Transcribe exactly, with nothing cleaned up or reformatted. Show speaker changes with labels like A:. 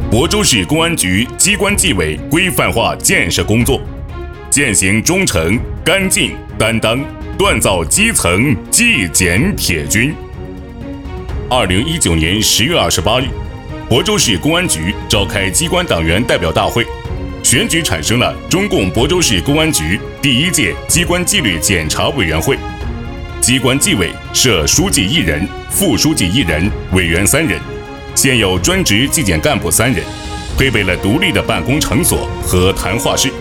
A: 亳州市公安局机关纪委规范化建设工作，践行忠诚、干净、担当，锻造基层纪检铁军。二零一九年十月二十八日，亳州市公安局召开机关党员代表大会，选举产生了中共亳州市公安局第一届机关纪律检查委员会。机关纪委设书记一人、副书记一人、委员三人，现有专职纪检干部三人，配备了独立的办公场所和谈话室。